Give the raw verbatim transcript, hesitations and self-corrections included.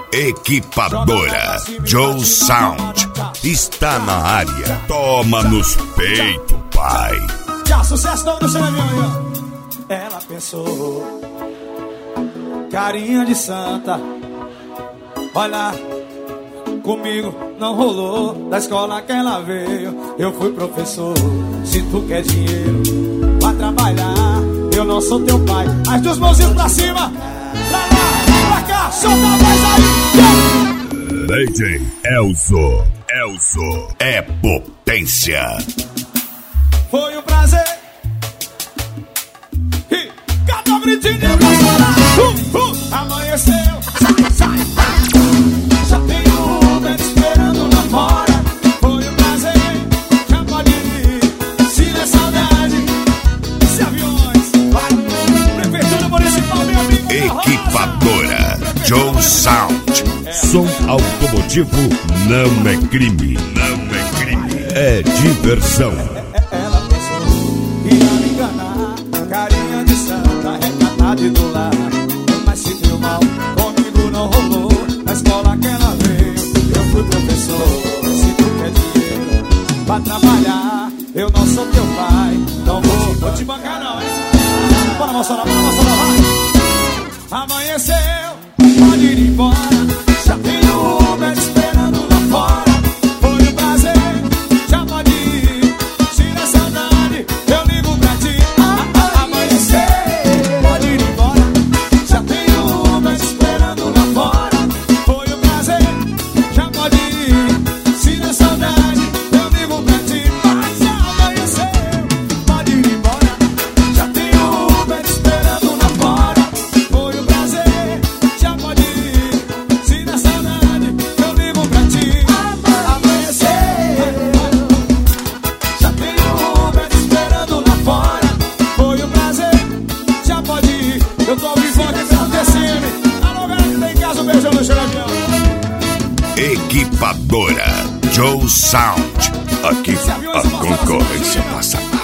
Equipadora Joe Sound está na área. Toma nos peitos, pai. Tchau, sucesso novo do Xanaminho. Ela pensou, carinha de santa, olha, comigo não rolou. Da escola que ela veio, eu fui professor. Se tu quer dinheiro, vai trabalhar. Eu não sou teu pai. As duas mãozinhas pra cima, pra lá, pra cá, solta a voz aí. D J Elzo, Elzo é potência. Foi um prazer. E cada gritinho eu vou chorar. uh, uh, Amanheceu, sai, sai, sai. Já tem um Uber esperando lá fora. Foi um prazer, já pode ir. Se der saudade, se aviões, vai. Prefeitura Municipal, meu amigo. Equipadora Joe Sound. Som automotivo não é crime, não é crime, é diversão. Ela pensou que ia me enganar, carinha de santa, recatada e do lar. Mas se deu mal, comigo não rolou. Na escola que ela veio, eu fui professor. Se tu quer dinheiro, vai trabalhar. Eu não sou teu pai, não vou, vou te bancar não, hein? Bora, moçada, bora, moçada, vai. Amanheceu, pode ir embora. Já tem o Uber esperando lá fora. Foi um prazer, já pode ir. Se der saudade, eu ligo pra ti. ah, ah, Amanhecer, pode ir embora. Já tem o Uber esperando lá fora. Foi um prazer, já pode ir. Se der saudade, eu ligo pra ti. Mas amanhecer, pode ir embora. Já tem o Uber esperando lá fora. Foi um prazer, já pode ir. Se der saudade, eu ligo pra ti. Amanhecer, já tem o Uber esperando lá fora. Foi um prazer, já pode ir. Eu tô ao vivo aqui pelo T C M. Alô, galera que tá em casa, um beijão no Xanaminho. Equipadora Joe Sound. Aqui a concorrência passa.